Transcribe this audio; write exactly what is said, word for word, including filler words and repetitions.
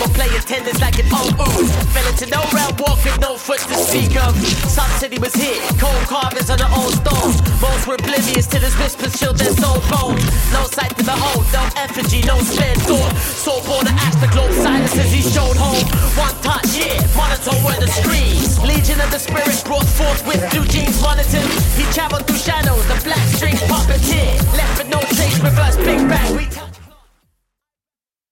or play attendance like an old ooze. Fell into no realm, walk with no foot to speak of. Sun City was hit, cold carvings on the old stones. Most were oblivious till his whispers chilled their soul bones. No sight to the hold, no effigy, no spare thought. Soul born to ash the globe silences he showed home. One touch, yeah, monitor were the streets. Legion of the spirit brought forth with blue jeans monitored. He traveled through shadows, the black